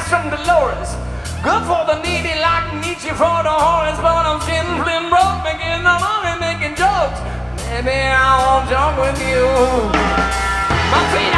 from Dolores. Good for the needy like Nietzsche for the Horace, but I'm skin flint broke, making no money, making jokes. Maybe I won't joke with you. My feet